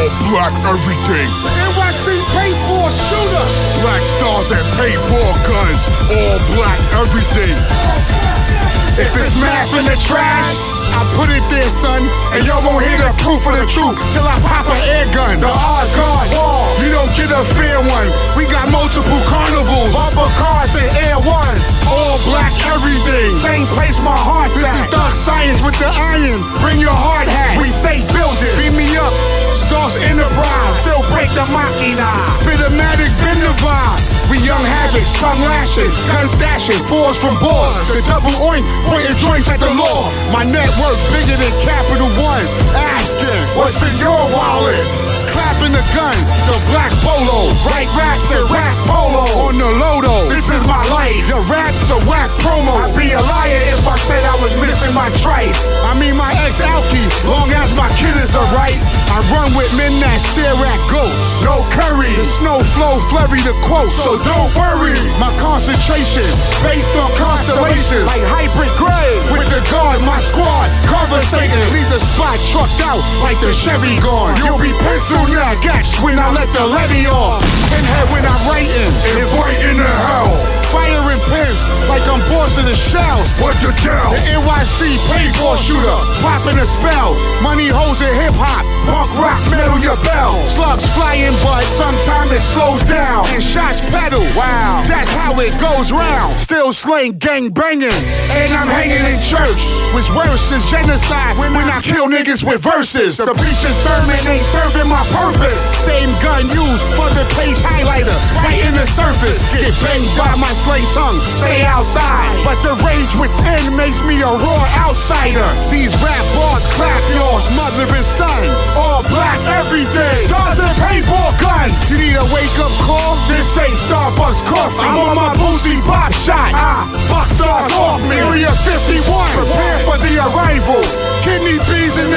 black everything. NYC paintball shooter. Black stars and paintball guns. All black everything. If it's math in the trash, I put it there, son, and y'all won't hear the proof of the truth till I pop an air gun. The odd guard, you don't get a fair one. We got multiple carnivals, Bumper cars and Air Ones. all black everything. Same place my heart's This is at. dark science with the iron. Bring your hard hat. We stay building. Beat me up, Stars Enterprise. Still break the machina. Spitomatic, bend the vibe. We young habits, tongue lashing, gun stashing, fours from boars. The double oink, pointing joints at the law. My net worth bigger than Capital One. Asking, What's in your wallet? clapping the gun, the black polo. Write raps and rap polo. On the Lodo, This is my life. the rap's a whack promo. I'd be a liar if I said I was missing my tripe. I mean my ex-alky, long as my kid is alright. I run with men that stare at goats. No curry. The snow flow, flurry the quotes. So don't worry. My concentration, based on constellations. Like hybrid gray. With the guard, my squad, conversating. Leave the spot trucked out like the Chevy gone. You'll be pencil neck. Sketch when I let the levy off. Pinhead when I'm writing. Avoiding the hell. Firing pins like I'm bossing the shells. What the hell? The NYC paintball shooter, popping a spell. Money hoes in hip hop, Punk rock, metal your bell. slugs flying, but Sometimes it slows down. and shots pedal. Wow. That's how it goes round. Still slaying, gang banging, and I'm hanging in church. Which worse is genocide when I kill niggas with verses. The preacher's sermon ain't serving my purpose. Same gun used for the page highlighter, right in the surface. Get banged by my slay tongues, stay outside. But the rage within makes me a raw outsider. These rap bars clap yours, mother and son. All black everything. Stars and paintball guns. You need a wake up call? This ain't Starbucks coffee. I'm on my Boosie Bop shot. Buck stars off me. Area 51. Prepare for the arrival. Kidney bees and